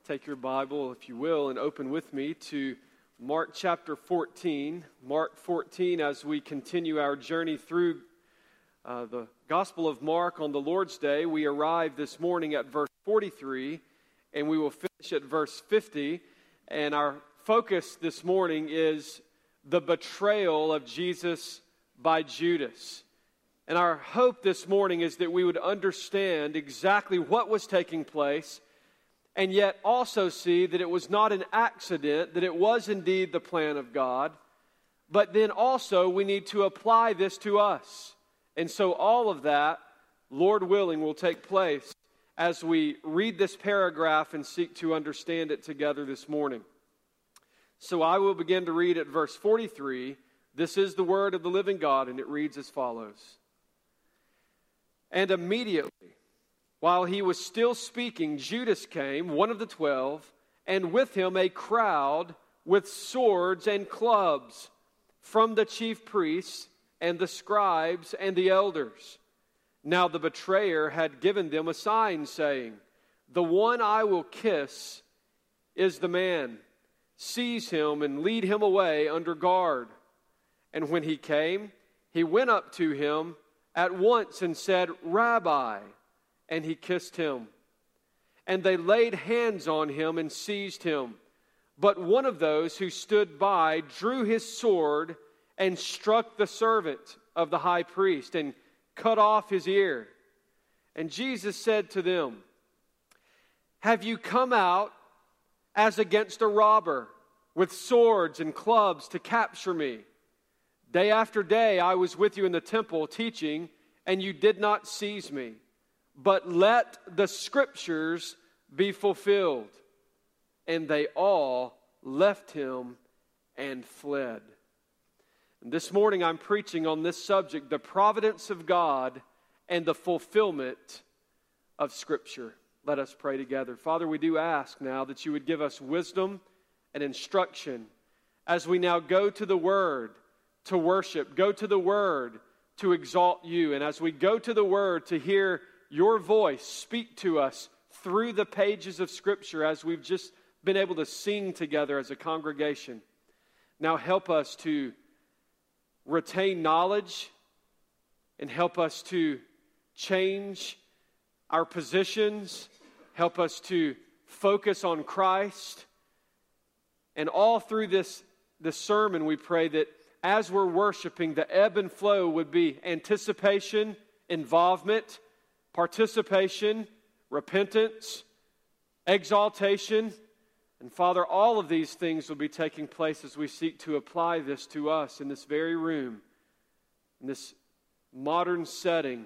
Take your Bible, if you will, and open with me to Mark chapter 14. Mark 14, as we continue our journey through the Gospel of Mark on the Lord's Day, we arrive this morning at verse 43, and we will finish at verse 50. And our focus this morning is the betrayal of Jesus by Judas. And our hope this morning is that we would understand exactly what was taking place, and yet also see that it was not an accident, that it was indeed the plan of God. But then also we need to apply this to us. And so all of that, Lord willing, will take place as we read this paragraph and seek to understand it together this morning. So I will begin to read at verse 43. This is the word of the living God, and it reads as follows. And immediately, while he was still speaking, Judas came, one of the 12, and with him a crowd with swords and clubs from the chief priests and the scribes and the elders. Now the betrayer had given them a sign, saying, "The one I will kiss is the man. Seize him and lead him away under guard." And when he came, he went up to him at once and said, "Rabbi," and he kissed him. And they laid hands on him and seized him. But one of those who stood by drew his sword and struck the servant of the high priest and cut off his ear. And Jesus said to them, "Have you come out as against a robber with swords and clubs to capture me? Day after day I was with you in the temple teaching, and you did not seize me. But let the scriptures be fulfilled." And they all left him and fled. And this morning I'm preaching on this subject, the providence of God and the fulfillment of Scripture. Let us pray together. Father, we do ask now that you would give us wisdom and instruction as we now go to the Word to worship, go to the Word to exalt you, and as we go to the Word to hear your voice speak to us through the pages of Scripture as we've just been able to sing together as a congregation. Now help us to retain knowledge and help us to change our positions. Help us to focus on Christ. And all through this sermon we pray that as we're worshiping, the ebb and flow would be anticipation, involvement, participation, repentance, exaltation. And Father, all of these things will be taking place as we seek to apply this to us in this very room, in this modern setting,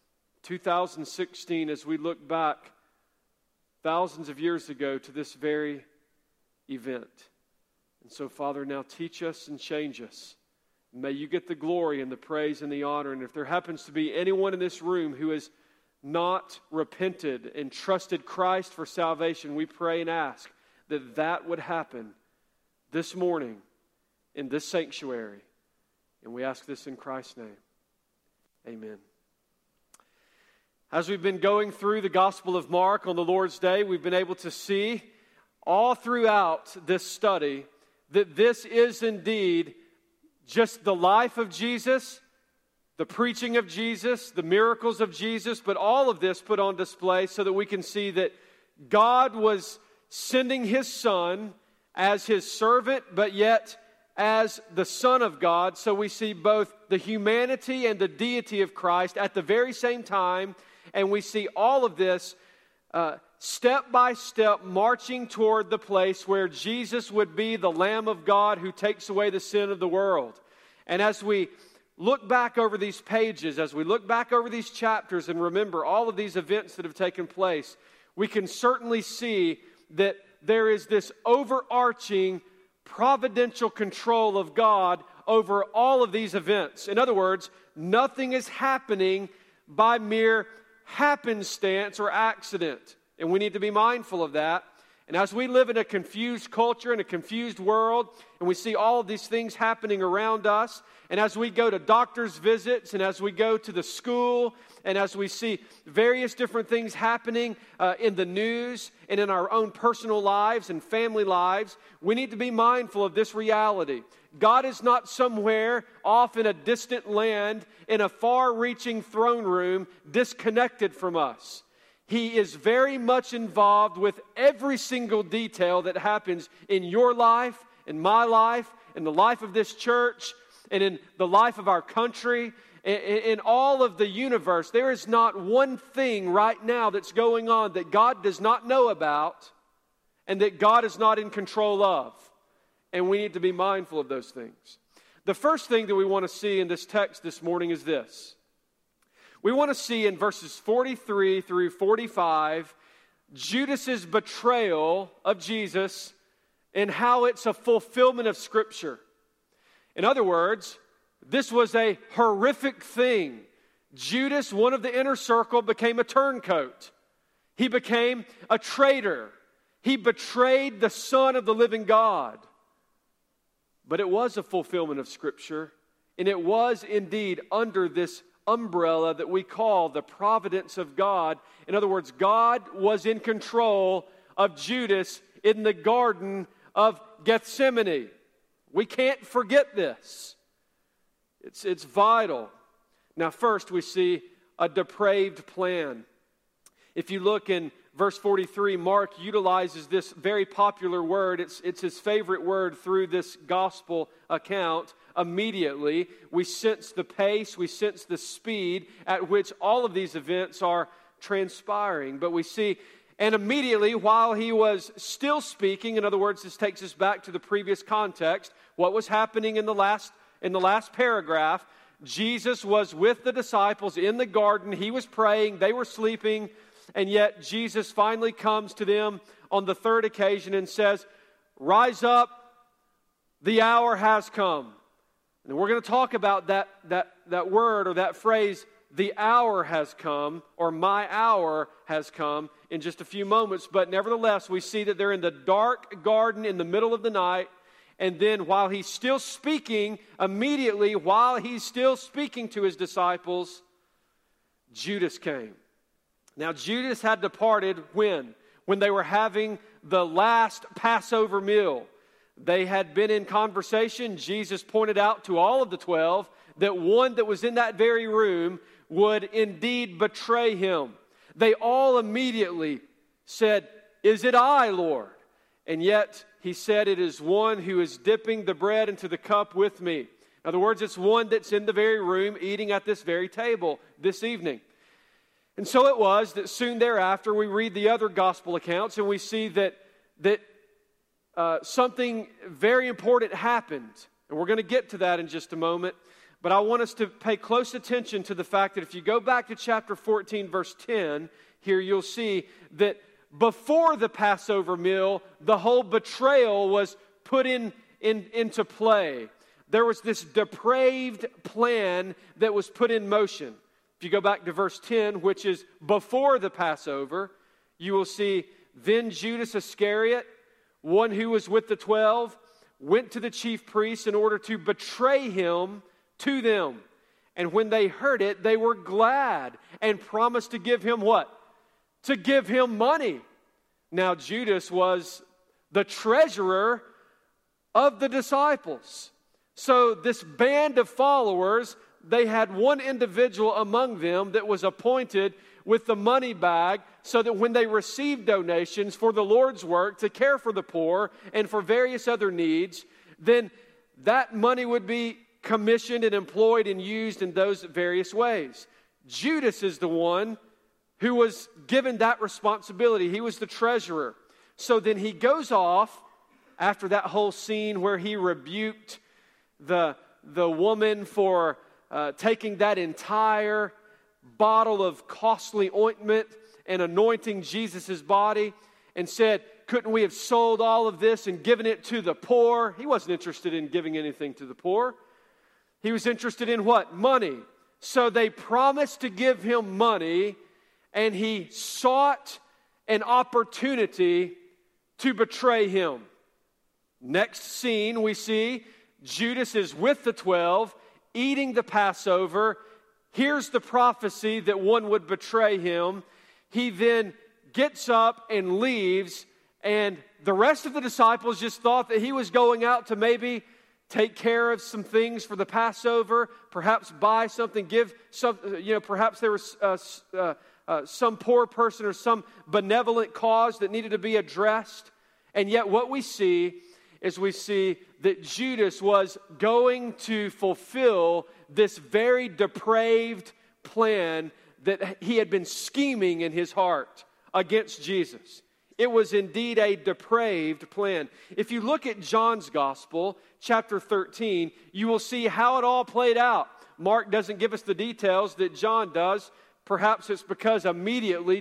2016, as we look back thousands of years ago to this very event. And so, Father, now teach us and change us. May you get the glory and the praise and the honor. And if there happens to be anyone in this room who has not repented and trusted Christ for salvation, we pray and ask that that would happen this morning in this sanctuary. And we ask this in Christ's name. Amen. As we've been going through the Gospel of Mark on the Lord's Day, we've been able to see all throughout this study that this is indeed just the life of Jesus, the preaching of Jesus, the miracles of Jesus, but all of this put on display so that we can see that God was sending His Son as His servant, but yet as the Son of God. So we see both the humanity and the deity of Christ at the very same time, and we see all of this step by step marching toward the place where Jesus would be the Lamb of God who takes away the sin of the world. And as we look back over these pages, as we look back over these chapters and remember all of these events that have taken place, we can certainly see that there is this overarching providential control of God over all of these events. In other words, nothing is happening by mere happenstance or accident. And we need to be mindful of that. And as we live in a confused culture, in a confused world, and we see all of these things happening around us, and as we go to doctor's visits, and as we go to the school, and as we see various different things happening in the news and in our own personal lives and family lives, we need to be mindful of this reality. God is not somewhere off in a distant land, in a far-reaching throne room, disconnected from us. He is very much involved with every single detail that happens in your life, in my life, in the life of this church, and in the life of our country, in all of the universe. There is not one thing right now that's going on that God does not know about and that God is not in control of. And we need to be mindful of those things. The first thing that we want to see in this text this morning is this. We want to see in verses 43 through 45, Judas's betrayal of Jesus and how it's a fulfillment of Scripture. In other words, this was a horrific thing. Judas, one of the inner circle, became a turncoat. He became a traitor. He betrayed the Son of the living God. But it was a fulfillment of Scripture, and it was indeed under this umbrella that we call the providence of God. In other words, God was in control of Judas in the Garden of Gethsemane. We can't forget this. It's vital. Now, first we see a depraved plan. If you look in verse 43, Mark utilizes this very popular word. It's his favorite word through this gospel account. Immediately, we sense the pace, we sense the speed at which all of these events are transpiring. But we see, and immediately while he was still speaking, in other words, this takes us back to the previous context, what was happening in the last paragraph, Jesus was with the disciples in the garden. He was praying, they were sleeping, and yet Jesus finally comes to them on the third occasion and says, "Rise up, the hour has come." And we're going to talk about that word or that phrase, "the hour has come," or "my hour has come," in just a few moments. But nevertheless, we see that they're in the dark garden in the middle of the night. And then while he's still speaking, immediately while he's still speaking to his disciples, Judas came. Now, Judas had departed when? When they were having the last Passover meal. They had been in conversation. Jesus pointed out to all of the 12 that one that was in that very room would indeed betray him. They all immediately said, "Is it I, Lord?" And yet he said, "It is one who is dipping the bread into the cup with me." In other words, it's one that's in the very room eating at this very table this evening. And so it was that soon thereafter we read the other gospel accounts and we see that something very important happened. And we're going to get to that in just a moment. But I want us to pay close attention to the fact that if you go back to chapter 14, verse 10, here you'll see that before the Passover meal, the whole betrayal was put into play. There was this depraved plan that was put in motion. If you go back to verse 10, which is before the Passover, you will see, "Then Judas Iscariot, one who was with the 12, went to the chief priests in order to betray him to them. And when they heard it, they were glad and promised to give him" what? To give him money. Now, Judas was the treasurer of the disciples. So this band of followers, they had one individual among them that was appointed with the money bag so that when they received donations for the Lord's work to care for the poor and for various other needs, then that money would be commissioned and employed and used in those various ways. Judas is the one who was given that responsibility. He was the treasurer. So then he goes off after that whole scene where he rebuked the woman for taking that entire bottle of costly ointment and anointing Jesus' body and said, "Couldn't we have sold all of this and given it to the poor?" He wasn't interested in giving anything to the poor. He was interested in what? Money. So they promised to give him money, and he sought an opportunity to betray him. Next scene, we see Judas is with the 12, eating the Passover. Here's the prophecy that one would betray him. He then gets up and leaves, and the rest of the disciples just thought that he was going out to maybe take care of some things for the Passover, perhaps buy something, give some, perhaps there was some poor person or some benevolent cause that needed to be addressed. And yet what we see is that Judas was going to fulfill this very depraved plan that he had been scheming in his heart against Jesus. It was indeed a depraved plan. If you look at John's Gospel, chapter 13, you will see how it all played out. Mark doesn't give us the details that John does. Perhaps it's because immediately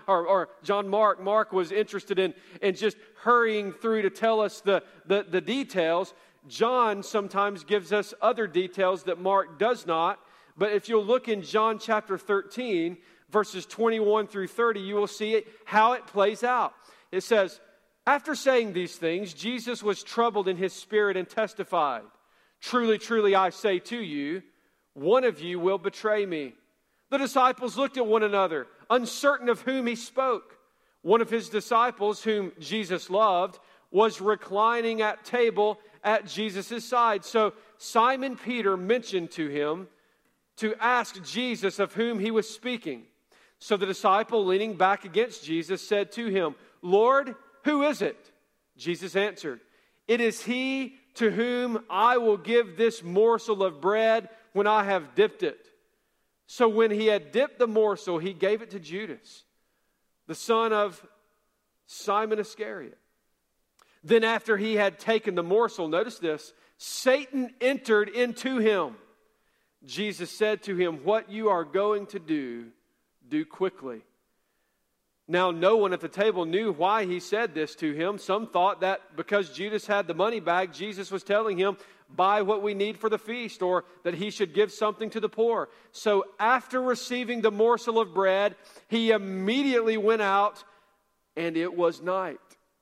Mark was interested in just hurrying through to tell us the details. John sometimes gives us other details that Mark does not. But if you'll look in John chapter 13, verses 21 through 30, you will see how it plays out. It says, after saying these things, Jesus was troubled in his spirit and testified, "Truly, truly, I say to you, one of you will betray me." The disciples looked at one another, uncertain of whom he spoke. One of his disciples, whom Jesus loved, was reclining at table at Jesus' side. So Simon Peter mentioned to him to ask Jesus of whom he was speaking. So the disciple, leaning back against Jesus, said to him, "Lord, who is it?" Jesus answered, "It is he to whom I will give this morsel of bread when I have dipped it." So when he had dipped the morsel, he gave it to Judas, the son of Simon Iscariot. Then after he had taken the morsel, notice this, Satan entered into him. Jesus said to him, "What you are going to do, do quickly." Now no one at the table knew why he said this to him. Some thought that because Judas had the money bag, Jesus was telling him, buy what we need for the feast, or that he should give something to the poor. So after receiving the morsel of bread, he immediately went out, and it was night.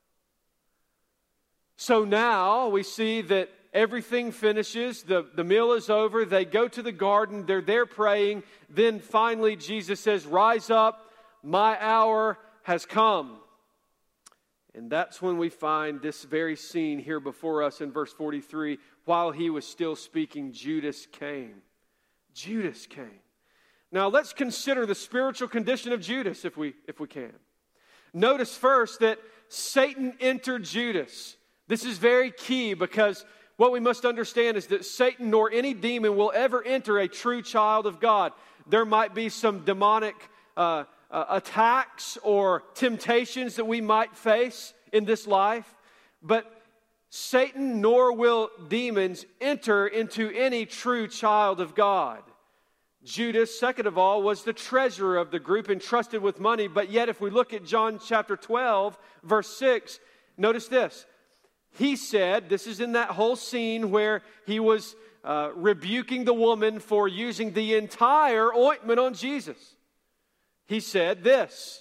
So now we see that everything finishes, the meal is over, they go to the garden, they're there praying. Then finally Jesus says, "Rise up, my hour has come." And that's when we find this very scene here before us in verse 43. While he was still speaking, Judas came. Judas came. Now let's consider the spiritual condition of Judas if we can. Notice first that Satan entered Judas. This is very key because what we must understand is that Satan nor any demon will ever enter a true child of God. There might be some demonic attacks or temptations that we might face in this life, but Satan nor will demons enter into any true child of God. Judas, second of all, was the treasurer of the group, entrusted with money. But yet, if we look at John chapter 12, verse 6, notice this. He said, this is in that whole scene where he was rebuking the woman for using the entire ointment on Jesus. He said this,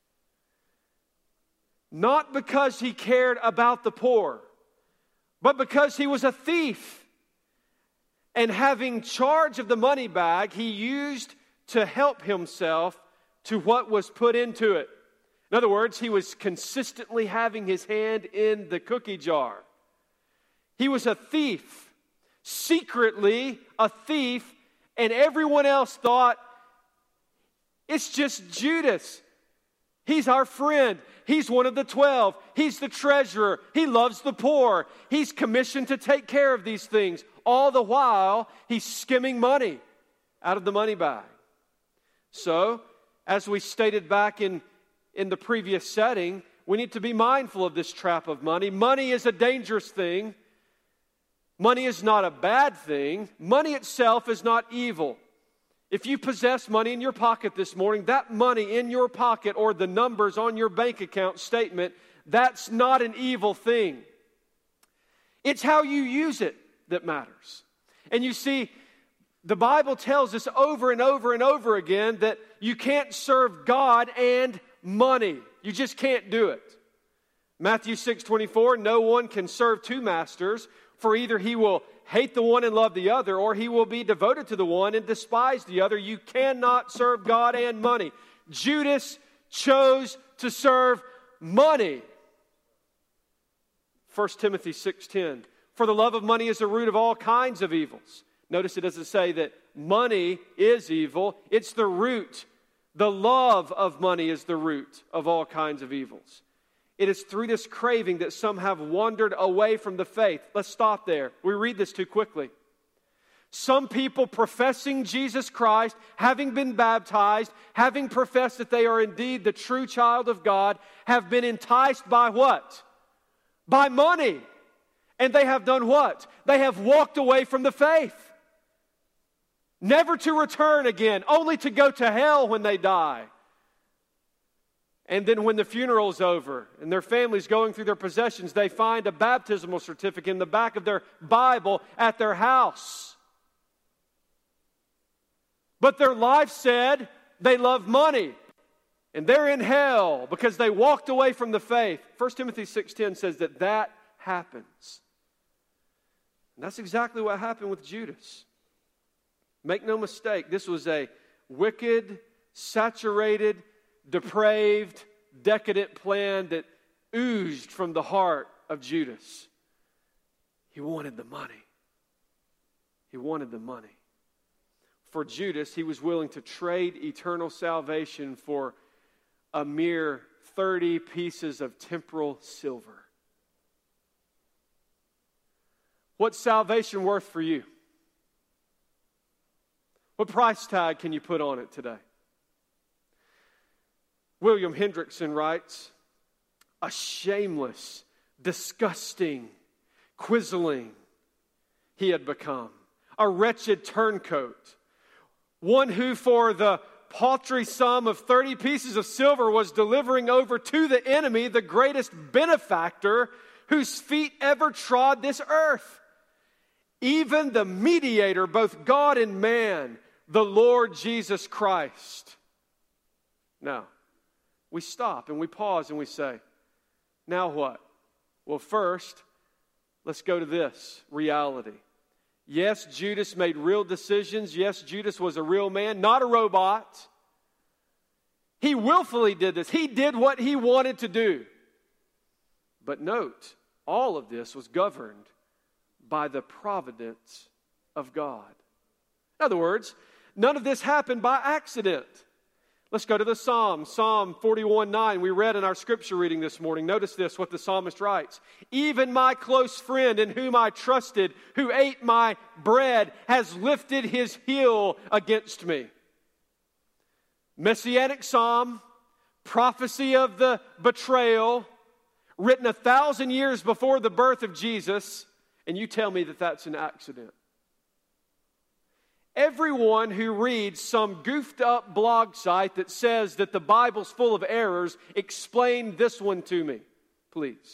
not because he cared about the poor, but because he was a thief. And having charge of the money bag, he used to help himself to what was put into it. In other words, he was consistently having his hand in the cookie jar. He was a thief, secretly a thief, and everyone else thought, it's just Judas. He's our friend. He's one of the 12. He's the treasurer. He loves the poor. He's commissioned to take care of these things. All the while, he's skimming money out of the money bag. So, as we stated back in the previous setting, we need to be mindful of this trap of money. Money is a dangerous thing. Money is not a bad thing. Money itself is not evil. If you possess money in your pocket this morning, that money in your pocket or the numbers on your bank account statement, that's not an evil thing. It's how you use it that matters. And you see, the Bible tells us over and over and over again that you can't serve God and money. You just can't do it. Matthew 6:24, no one can serve two masters, for either he will hate the one and love the other, or he will be devoted to the one and despise the other. You cannot serve God and money. Judas chose to serve money. 1 Timothy 6:10, for the love of money is the root of all kinds of evils. Notice it doesn't say that money is evil. It's the root. The love of money is the root of all kinds of evils. It is through this craving that some have wandered away from the faith. Let's stop there. We read this too quickly. Some people professing Jesus Christ, having been baptized, having professed that they are indeed the true child of God, have been enticed by what? By money. And they have done what? They have walked away from the faith. Never to return again, only to go to hell when they die. And then when the funeral's over and their family's going through their possessions, they find a baptismal certificate in the back of their Bible at their house. But their life said they love money. And they're in hell because they walked away from the faith. 1 Timothy 6:10 says that happens. And that's exactly what happened with Judas. Make no mistake, this was a wicked, saturated, depraved, decadent plan that oozed from the heart of Judas. He wanted the money. He wanted the money. For Judas, he was willing to trade eternal salvation for a mere 30 pieces of temporal silver. What's salvation worth for you? What price tag can you put on it today? William Hendrickson writes, a shameless, disgusting, quizzling he had become. A wretched turncoat. One who for the paltry sum of 30 pieces of silver was delivering over to the enemy the greatest benefactor whose feet ever trod this earth. Even the mediator, both God and man, the Lord Jesus Christ. Now, we stop and we pause and we say, now what? Well, first, let's go to this reality. Yes, Judas made real decisions. Yes, Judas was a real man, not a robot. He willfully did this. He did what he wanted to do. But note, all of this was governed by the providence of God. In other words, none of this happened by accident. Let's go to the Psalm. Psalm 41:9. We read in our scripture reading this morning. Notice this, what the psalmist writes. Even my close friend in whom I trusted, who ate my bread, has lifted his heel against me. Messianic psalm, prophecy of the betrayal, written 1,000 years before the birth of Jesus, and you tell me that that's an accident. Everyone who reads some goofed up blog site that says that the Bible's full of errors, explain this one to me, please.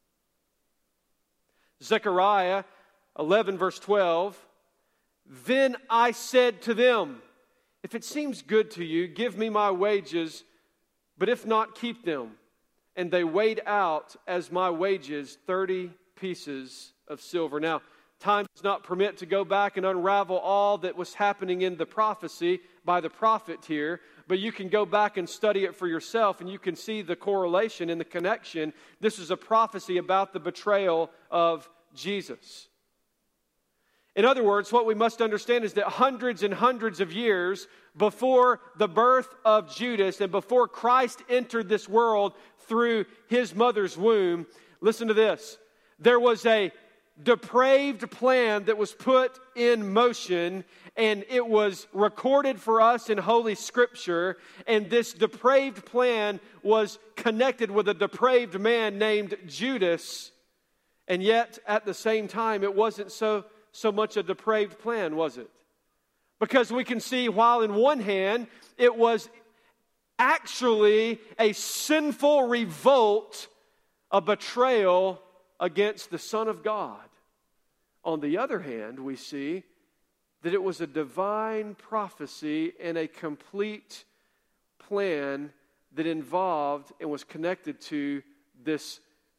Zechariah 11 verse 12, then I said to them, if it seems good to you, give me my wages, but if not, keep them. And they weighed out as my wages 30 pieces of silver. Now, time does not permit to go back and unravel all that was happening in the prophecy by the prophet here, but you can go back and study it for yourself and you can see the correlation and the connection. This is a prophecy about the betrayal of Jesus. In other words, what we must understand is that hundreds and hundreds of years before the birth of Judas and before Christ entered this world through his mother's womb, listen to this, there was a depraved plan that was put in motion, and it was recorded for us in Holy Scripture, and this depraved plan was connected with a depraved man named Judas, and yet at the same time it wasn't so much a depraved plan, was it? Because we can see while in one hand it was actually a sinful revolt, a betrayal against the Son of God. On the other hand, we see that it was a divine prophecy and a complete plan that involved and was connected to this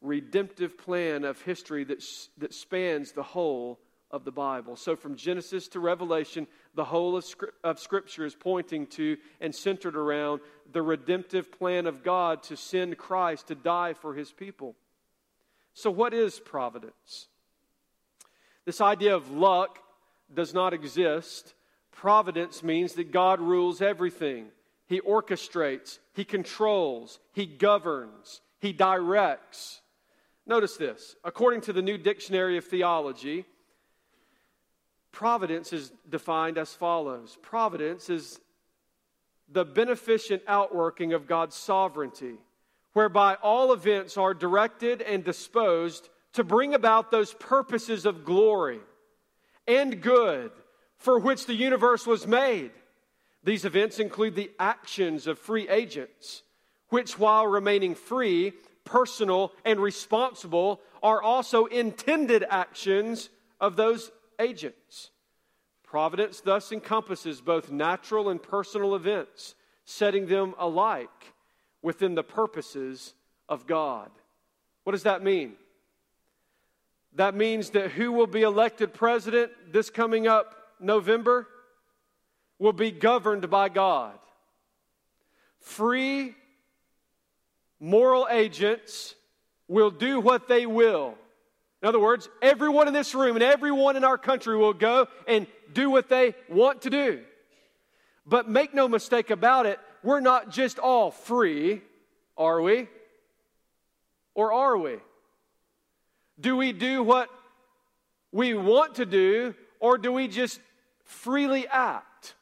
redemptive plan of history that spans the whole of the Bible. So from Genesis to Revelation, the whole of Scripture is pointing to and centered around the redemptive plan of God to send Christ to die for His people. So what is providence? This idea of luck does not exist. Providence means that God rules everything. He orchestrates, He controls, He governs, He directs. Notice this. According to the New Dictionary of Theology, providence is defined as follows. Providence is the beneficent outworking of God's sovereignty, whereby all events are directed and disposed to bring about those purposes of glory and good for which the universe was made. These events include the actions of free agents, which while remaining free, personal, and responsible, are also intended actions of those agents. Providence thus encompasses both natural and personal events, setting them alike within the purposes of God. What does that mean? That means that who will be elected president this coming up November will be governed by God. Free, moral agents will do what they will. In other words, everyone in this room and everyone in our country will go and do what they want to do. But make no mistake about it, we're not just all free, are we? Or are we? Do we do what we want to do, or do we just freely act?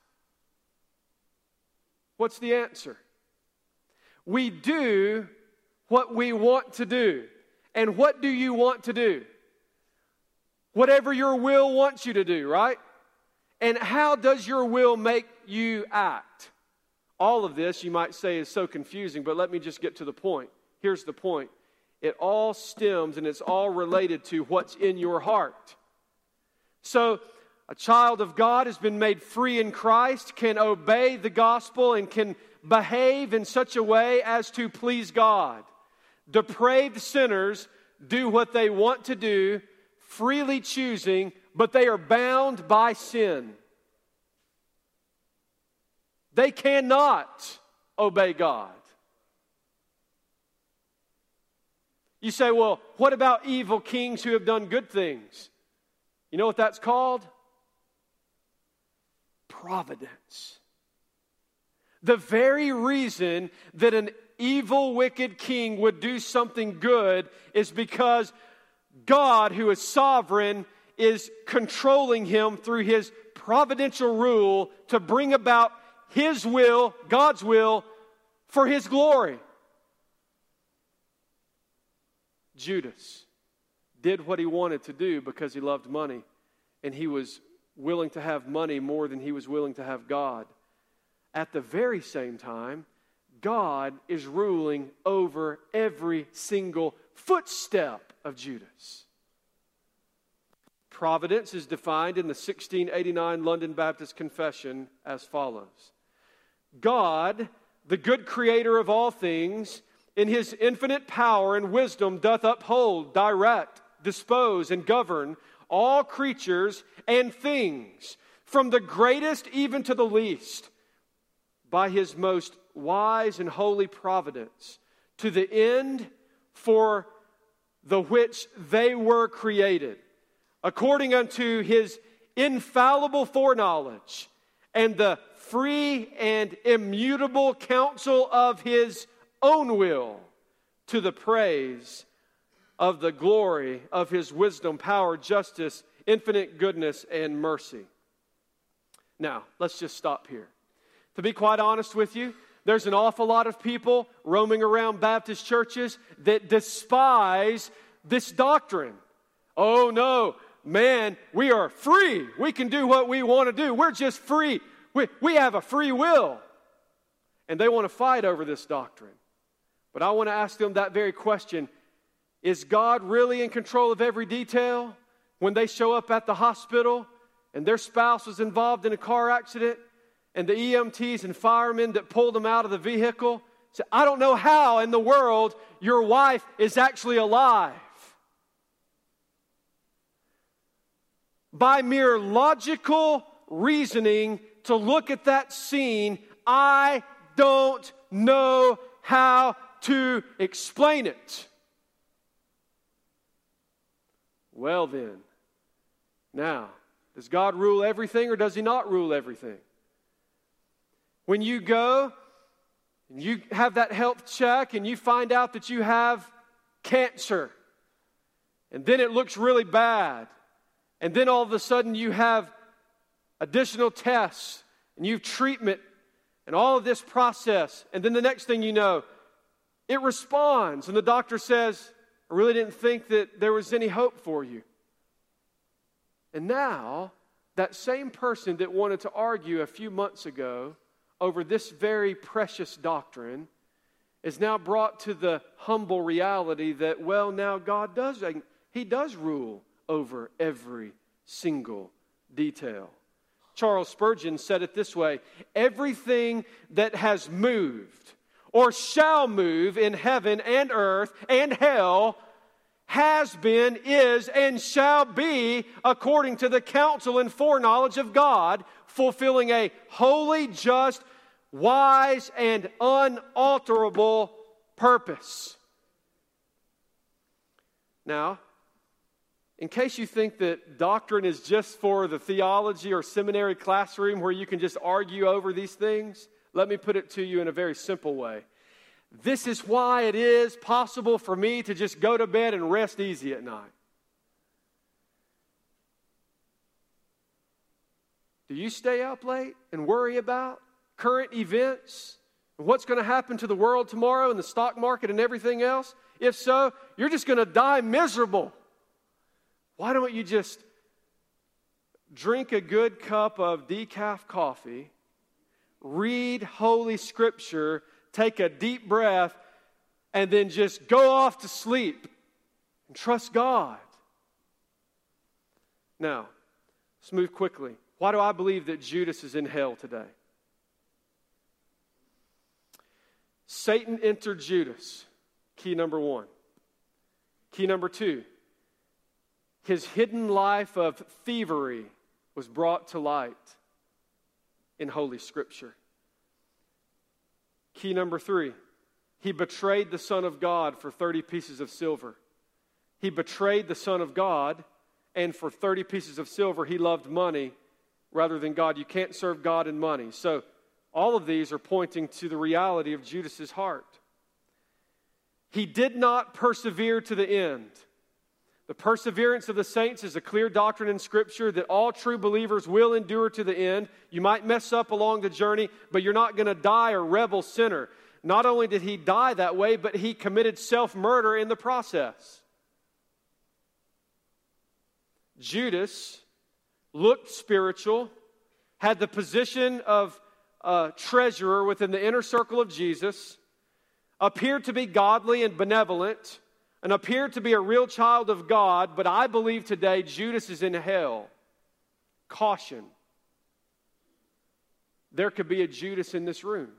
What's the answer? We do what we want to do. And what do you want to do? Whatever your will wants you to do, right? And how does your will make you act? All of this, you might say, is so confusing, but let me just get to the point. Here's the point. It all stems and it's all related to what's in your heart. So, a child of God has been made free in Christ, can obey the gospel, and can behave in such a way as to please God. Depraved sinners do what they want to do, freely choosing, but they are bound by sin. They cannot obey God. You say, well, what about evil kings who have done good things? You know what that's called? Providence. The very reason that an evil, wicked king would do something good is because God, who is sovereign, is controlling him through His providential rule to bring about His will, God's will, for His glory. Judas did what he wanted to do because he loved money, and he was willing to have money more than he was willing to have God. At the very same time, God is ruling over every single footstep of Judas. Providence is defined in the 1689 London Baptist Confession as follows. God, the good creator of all things, in His infinite power and wisdom doth uphold, direct, dispose, and govern all creatures and things, from the greatest even to the least, by His most wise and holy providence, to the end for the which they were created, according unto His infallible foreknowledge, and the free and immutable counsel of His own will, to the praise of the glory of His wisdom, power, justice, infinite goodness, and mercy. Now, let's just stop here. To be quite honest with you, there's an awful lot of people roaming around Baptist churches that despise this doctrine. Oh no, man, we are free. We can do what we want to do. We're just free. We have a free will. And they want to fight over this doctrine. But I want to ask them that very question. Is God really in control of every detail? When they show up at the hospital and their spouse was involved in a car accident and the EMTs and firemen that pulled them out of the vehicle say, I don't know how in the world your wife is actually alive. By mere logical reasoning to look at that scene, I don't know how to explain it. Well then, now, does God rule everything or does He not rule everything? When you go and you have that health check and you find out that you have cancer, and then it looks really bad, and then all of a sudden you have additional tests and you have treatment and all of this process, and then the next thing you know, it responds and the doctor says, I really didn't think that there was any hope for you. And now, that same person that wanted to argue a few months ago over this very precious doctrine is now brought to the humble reality that, well, now God does, He does rule over every single detail. Charles Spurgeon said it this way, everything that has moved or shall move in heaven and earth and hell has been, is, and shall be according to the counsel and foreknowledge of God, fulfilling a holy, just, wise, and unalterable purpose. Now, in case you think that doctrine is just for the theology or seminary classroom where you can just argue over these things, let me put it to you in a very simple way. This is why it is possible for me to just go to bed and rest easy at night. Do you stay up late and worry about current events and what's going to happen to the world tomorrow and the stock market and everything else? If so, you're just going to die miserable. Why don't you just drink a good cup of decaf coffee, read Holy Scripture, take a deep breath, and then just go off to sleep and trust God? Now, let's move quickly. Why do I believe that Judas is in hell today? Satan entered Judas. Key number one. Key number two. His hidden life of thievery was brought to light in Holy Scripture. Key number three, he betrayed the Son of God for 30 pieces of silver. He betrayed the Son of God, and for 30 pieces of silver, he loved money rather than God. You can't serve God and money. So all of these are pointing to the reality of Judas's heart. He did not persevere to the end. The perseverance of the saints is a clear doctrine in Scripture that all true believers will endure to the end. You might mess up along the journey, but you're not going to die a rebel sinner. Not only did he die that way, but he committed self-murder in the process. Judas looked spiritual, had the position of treasurer within the inner circle of Jesus, appeared to be godly and benevolent, and appeared to be a real child of God, but I believe today Judas is in hell. Caution. There could be a Judas in this room.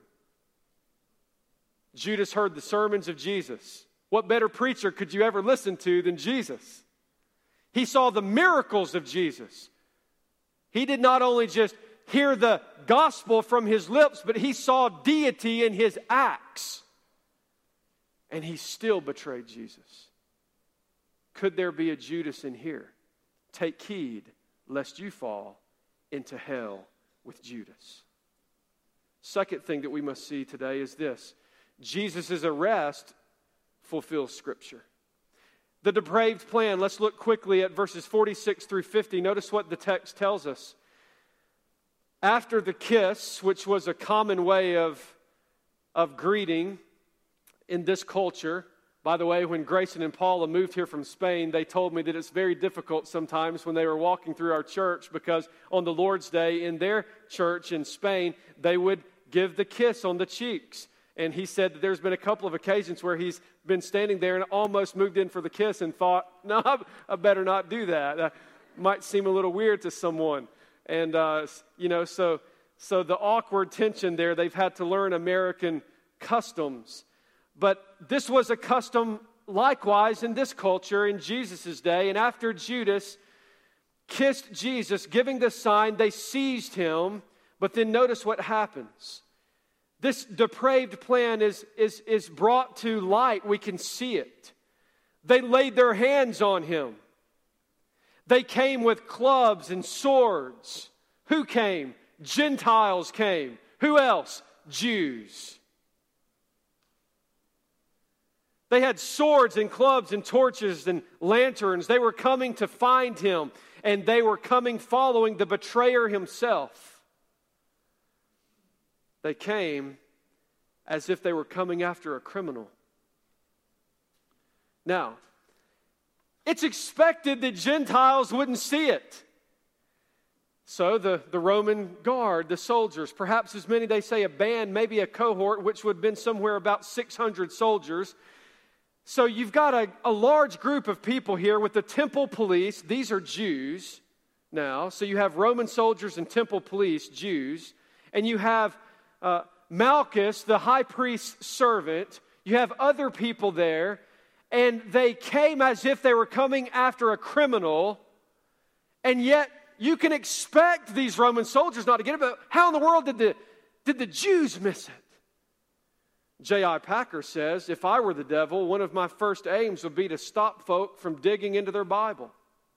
Judas heard the sermons of Jesus. What better preacher could you ever listen to than Jesus? He saw the miracles of Jesus. He did not only just hear the gospel from his lips, but he saw deity in his acts. And he still betrayed Jesus. Could there be a Judas in here? Take heed lest you fall into hell with Judas. Second thing that we must see today is this. Jesus' arrest fulfills Scripture. The depraved plan, let's look quickly at verses 46 through 50. Notice what the text tells us. After the kiss, which was a common way of greeting in this culture. By the way, when Grayson and Paula moved here from Spain, they told me that it's very difficult sometimes when they were walking through our church because on the Lord's Day in their church in Spain, they would give the kiss on the cheeks. And he said that there's been a couple of occasions where he's been standing there and almost moved in for the kiss and thought, no, I better not do that. Might seem a little weird to someone. And, so the awkward tension there, they've had to learn American customs. But this was a custom likewise in this culture in Jesus' day. And after Judas kissed Jesus, giving the sign, they seized him. But then notice what happens. This depraved plan is brought to light. We can see it. They laid their hands on him. They came with clubs and swords. Who came? Gentiles came. Who else? Jews. They had swords and clubs and torches and lanterns. They were coming to find him, and they were coming following the betrayer himself. They came as if they were coming after a criminal. Now, it's expected that Gentiles wouldn't see it. So the Roman guard, the soldiers, perhaps as many, they say a band, maybe a cohort, which would have been somewhere about 600 soldiers. So you've got a large group of people here with the temple police. These are Jews now. So you have Roman soldiers and temple police, Jews. And you have Malchus, the high priest's servant. You have other people there. And they came as if they were coming after a criminal. And yet you can expect these Roman soldiers not to get it. But how in the world did the Jews miss it? J.I. Packer says, if I were the devil, one of my first aims would be to stop folk from digging into their Bible.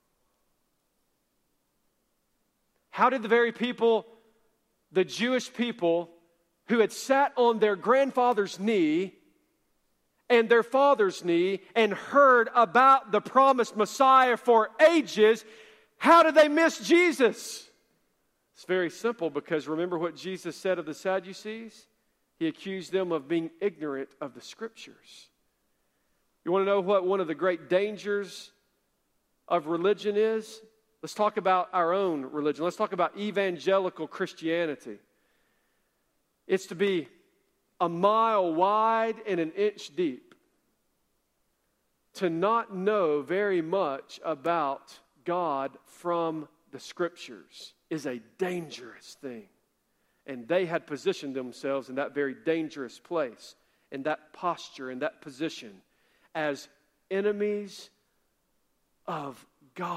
How did the very people, the Jewish people, who had sat on their grandfather's knee and their father's knee and heard about the promised Messiah for ages, how did they miss Jesus? It's very simple, because remember what Jesus said of the Sadducees? He accused them of being ignorant of the Scriptures. You want to know what one of the great dangers of religion is? Let's talk about our own religion. Let's talk about evangelical Christianity. It's to be a mile wide and an inch deep. To not know very much about God from the Scriptures is a dangerous thing. And they had positioned themselves in that very dangerous place, in that posture, in that position, as enemies of God.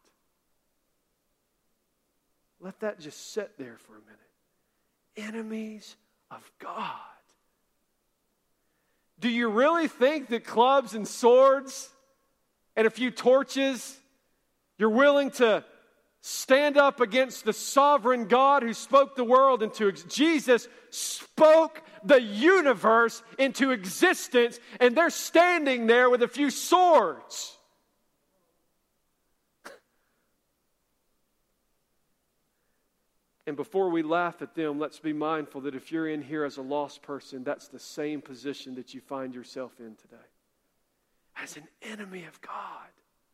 Let that just sit there for a minute. Enemies of God. Do you really think that clubs and swords and a few torches, you're willing to stand up against the sovereign God who spoke the world into existence? Jesus spoke the universe into existence, and they're standing there with a few swords. And before we laugh at them, let's be mindful that if you're in here as a lost person, that's the same position that you find yourself in today. As an enemy of God.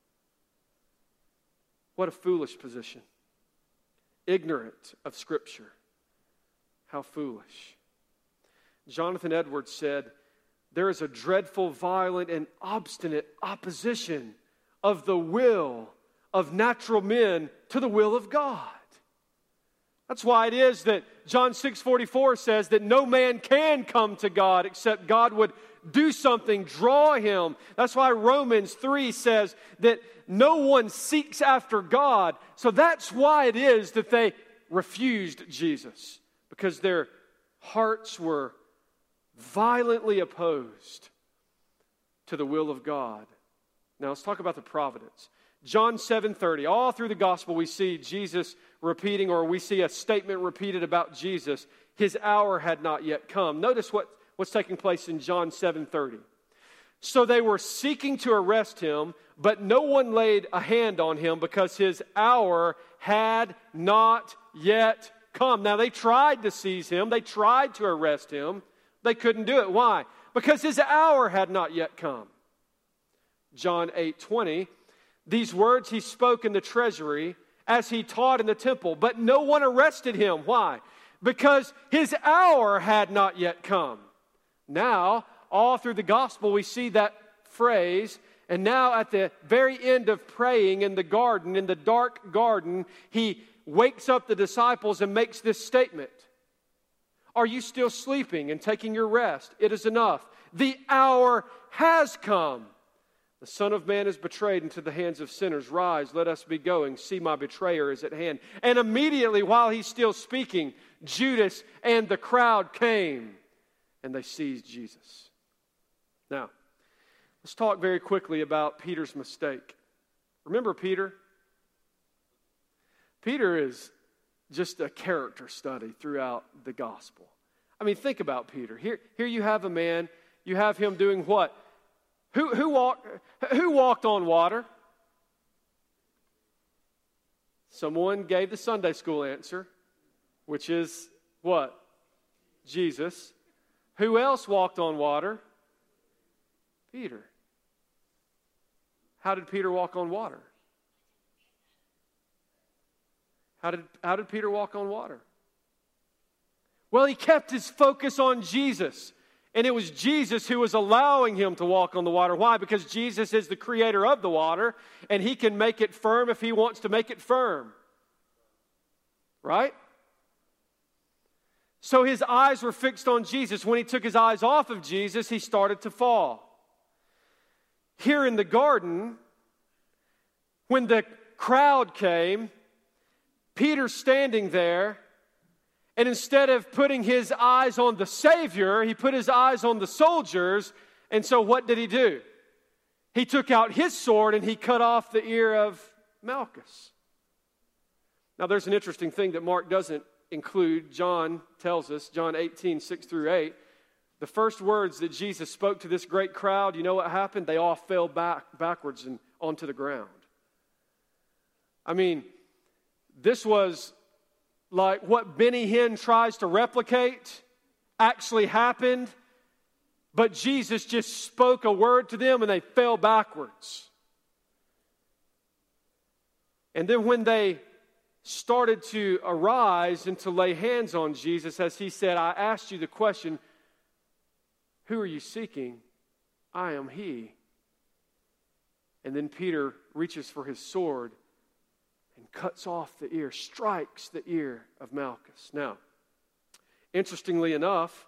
What a foolish position. Ignorant of Scripture. How foolish. Jonathan Edwards said, there is a dreadful, violent, and obstinate opposition of the will of natural men to the will of God. That's why it is that John 6:44 says that no man can come to God except God would do something, draw him. That's why Romans 3 says that no one seeks after God. So that's why it is that they refused Jesus, because their hearts were violently opposed to the will of God. Now let's talk about the providence. John 7:30, all through the gospel we see Jesus repeating, or we see a statement repeated about Jesus. His hour had not yet come. Notice what's taking place in John 7:30. So they were seeking to arrest him, but no one laid a hand on him because his hour had not yet come. Now they tried to seize him. They tried to arrest him. They couldn't do it. Why? Because his hour had not yet come. John 8:20, these words he spoke in the treasury as he taught in the temple, but no one arrested him. Why? Because his hour had not yet come. Now, all through the gospel, we see that phrase, and now at the very end of praying in the garden, in the dark garden, he wakes up the disciples and makes this statement. Are you still sleeping and taking your rest? It is enough. The hour has come. The Son of Man is betrayed into the hands of sinners. Rise, let us be going. See, my betrayer is at hand. And immediately, while he's still speaking, Judas and the crowd came, and they seized Jesus. Now, let's talk very quickly about Peter's mistake. Remember Peter? Peter is just a character study throughout the gospel. I mean, think about Peter. Here you have a man, you have him doing what? Who walked on water? Someone gave the Sunday school answer, which is what? Jesus. Who else walked on water? Peter. How did Peter walk on water? How did Peter walk on water? Well, he kept his focus on Jesus. And it was Jesus who was allowing him to walk on the water. Why? Because Jesus is the creator of the water, and he can make it firm if he wants to make it firm. Right? So his eyes were fixed on Jesus. When he took his eyes off of Jesus, he started to fall. Here in the garden, when the crowd came, Peter's standing there, and instead of putting his eyes on the Savior, he put his eyes on the soldiers. And so what did he do? He took out his sword and he cut off the ear of Malchus. Now there's an interesting thing that Mark doesn't include. John tells us, John 18, 6 through 8, the first words that Jesus spoke to this great crowd, you know what happened? They all fell backwards and onto the ground. I mean, this was like what Benny Hinn tries to replicate actually happened, but Jesus just spoke a word to them and they fell backwards. And then when they started to arise and to lay hands on Jesus, as he said, I asked you the question, who are you seeking? I am he. And then Peter reaches for his sword and cuts off the ear, strikes the ear of Malchus. Now, interestingly enough,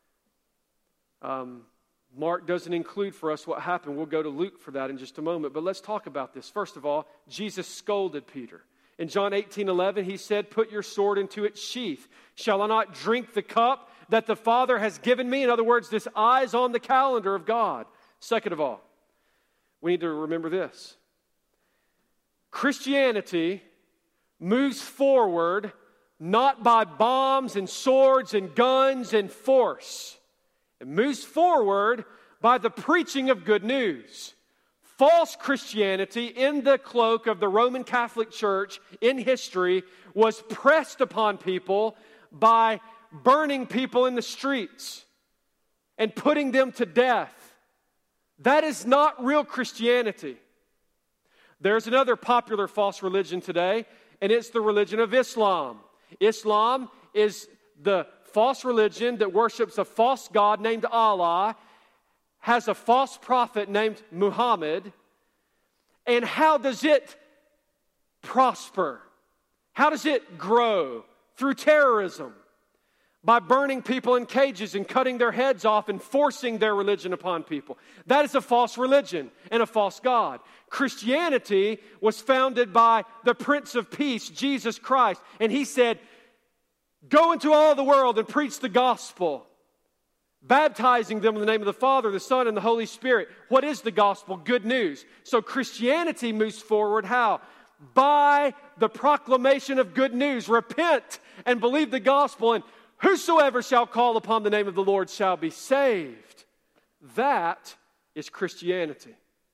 Mark doesn't include for us what happened. We'll go to Luke for that in just a moment. But let's talk about this. First of all, Jesus scolded Peter. In John 18:11, he said, put your sword into its sheath. Shall I not drink the cup that the Father has given me? In other words, this eye's on the calendar of God. Second of all, we need to remember this. Christianity moves forward not by bombs and swords and guns and force. It moves forward by the preaching of good news. False Christianity, in the cloak of the Roman Catholic Church in history, was pressed upon people by burning people in the streets and putting them to death. That is not real Christianity. There's another popular false religion today, and it's the religion of Islam. Islam is the false religion that worships a false god named Allah, has a false prophet named Muhammad. And how does it prosper? How does it grow? Through terrorism. By burning people in cages and cutting their heads off and forcing their religion upon people. That is a false religion and a false god. Christianity was founded by the Prince of Peace, Jesus Christ. And he said, go into all the world and preach the gospel, baptizing them in the name of the Father, the Son, and the Holy Spirit. What is the gospel? Good news. So Christianity moves forward how? By the proclamation of good news. Repent and believe the gospel, and whosoever shall call upon the name of the Lord shall be saved. That is Christianity.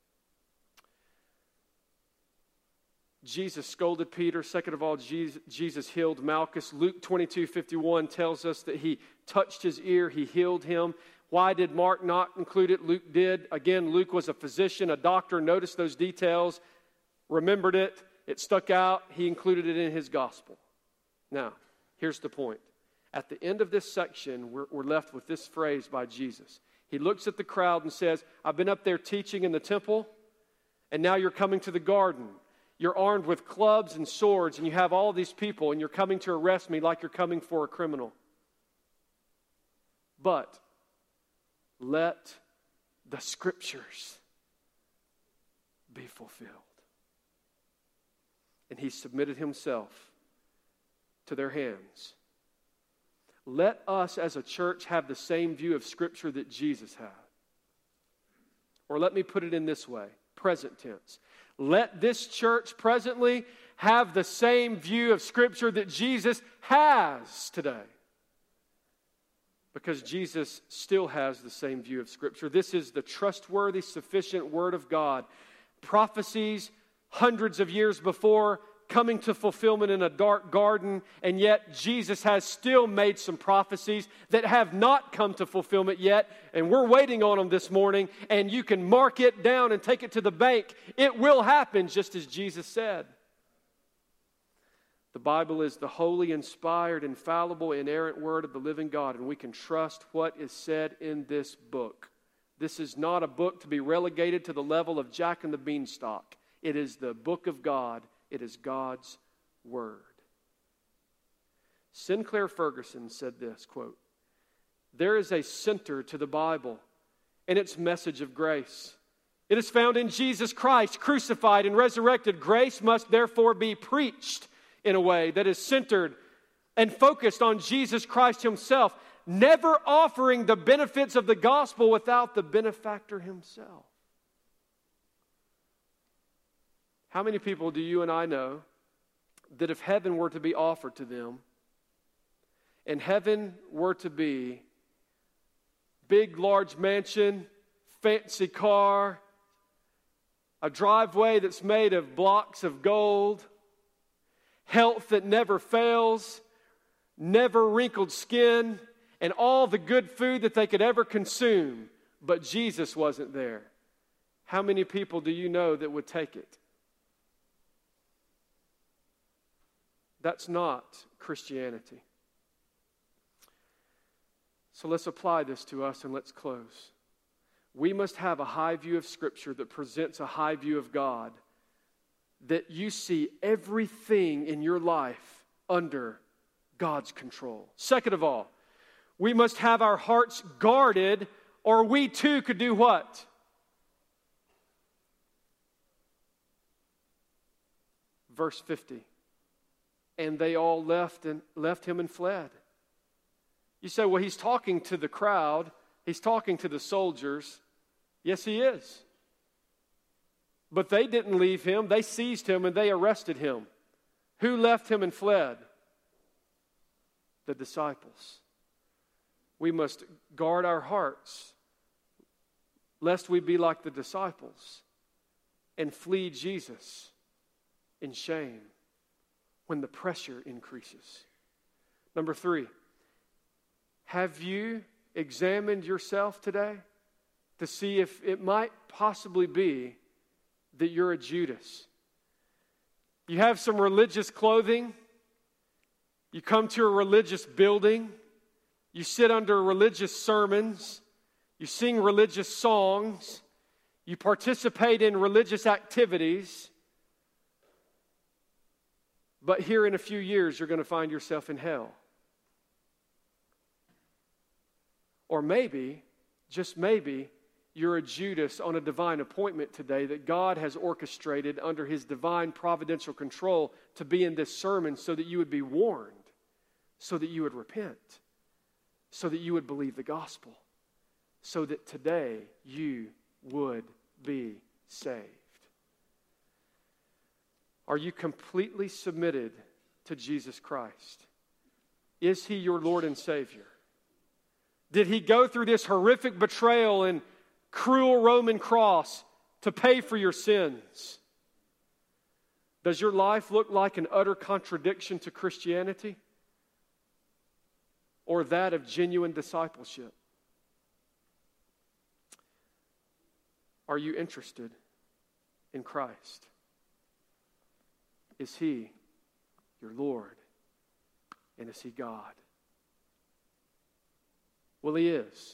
Jesus scolded Peter. Second of all, Jesus healed Malchus. Luke 22:51 tells us that he touched his ear, he healed him. Why did Mark not include it? Luke did. Again, Luke was a physician, a doctor, noticed those details, remembered it, it stuck out, he included it in his gospel. Now, here's the point. At the end of this section, we're left with this phrase by Jesus. He looks at the crowd and says, I've been up there teaching in the temple, and now you're coming to the garden. You're armed with clubs and swords, and you have all these people, and you're coming to arrest me like you're coming for a criminal. But let the Scriptures be fulfilled. And he submitted himself to their hands. Let us as a church have the same view of Scripture that Jesus had. Or let me put it in this way, present tense. Let this church presently have the same view of Scripture that Jesus has today. Because Jesus still has the same view of Scripture. This is the trustworthy, sufficient Word of God. Prophecies hundreds of years before, coming to fulfillment in a dark garden, and yet Jesus has still made some prophecies that have not come to fulfillment yet, and we're waiting on them this morning, and you can mark it down and take it to the bank. It will happen just as Jesus said. The Bible is the holy, inspired, infallible, inerrant Word of the living God, and we can trust what is said in this book. This is not a book to be relegated to the level of Jack and the Beanstalk. It is the book of God. It is God's Word. Sinclair Ferguson said this, quote, "There is a center to the Bible and its message of grace. It is found in Jesus Christ, crucified and resurrected. Grace must therefore be preached in a way that is centered and focused on Jesus Christ Himself, never offering the benefits of the gospel without the benefactor Himself." How many people do you and I know that if heaven were to be offered to them, and heaven were to be big, large mansion, fancy car, a driveway that's made of blocks of gold, health that never fails, never wrinkled skin, and all the good food that they could ever consume, but Jesus wasn't there? How many people do you know that would take it? That's not Christianity. So let's apply this to us and let's close. We must have a high view of Scripture that presents a high view of God, that you see everything in your life under God's control. Second of all, we must have our hearts guarded, or we too could do what? Verse 50. And they all left him and fled. You say, well, he's talking to the crowd. He's talking to the soldiers. Yes, he is. But they didn't leave him. They seized him and they arrested him. Who left him and fled? The disciples. We must guard our hearts, lest we be like the disciples and flee Jesus in shame when the pressure increases. Number 3, have you examined yourself today to see if it might possibly be that you're a Judas? You have some religious clothing. You come to a religious building. You sit under religious sermons. You sing religious songs. You participate in religious activities. But here in a few years, you're going to find yourself in hell. Or maybe, just maybe, you're a Judas on a divine appointment today that God has orchestrated under His divine providential control to be in this sermon so that you would be warned, so that you would repent, so that you would believe the gospel, so that today you would be saved. Are you completely submitted to Jesus Christ? Is He your Lord and Savior? Did He go through this horrific betrayal and cruel Roman cross to pay for your sins? Does your life look like an utter contradiction to Christianity or that of genuine discipleship? Are you interested in Christ? Is He your Lord? And is He God? Well, He is.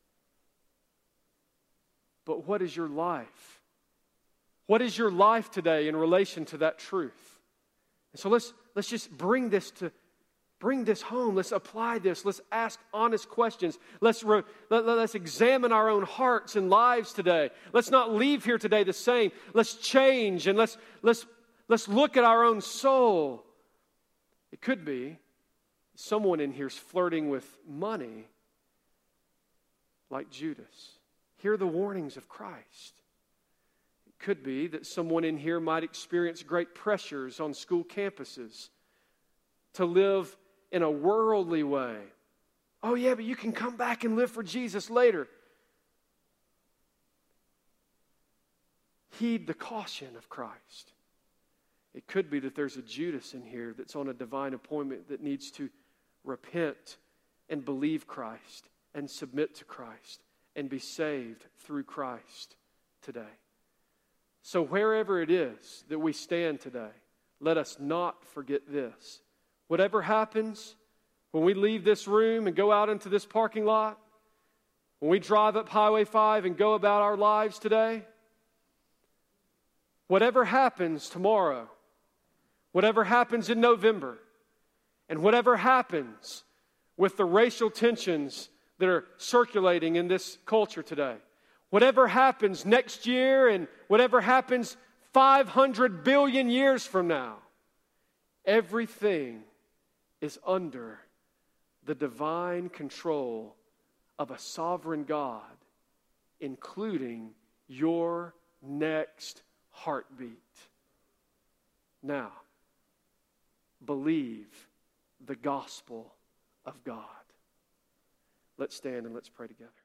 But what is your life? What is your life today in relation to that truth? And so let's just bring this bring this home. Let's apply this. Let's ask honest questions. Let's examine our own hearts and lives today. Let's not leave here today the same. Let's change and let's look at our own soul. It could be someone in here is flirting with money like Judas. Hear the warnings of Christ. It could be that someone in here might experience great pressures on school campuses to live in a worldly way. Oh yeah, but you can come back and live for Jesus later. Heed the caution of Christ. It could be that there's a Judas in here that's on a divine appointment that needs to repent and believe Christ and submit to Christ and be saved through Christ today. So wherever it is that we stand today, let us not forget this. Whatever happens, when we leave this room and go out into this parking lot, when we drive up Highway 5 and go about our lives today, whatever happens tomorrow, whatever happens in November, and whatever happens with the racial tensions that are circulating in this culture today, whatever happens next year and whatever happens 500 billion years from now, everything is under the divine control of a sovereign God, including your next heartbeat. Now, believe the gospel of God. Let's stand and let's pray together.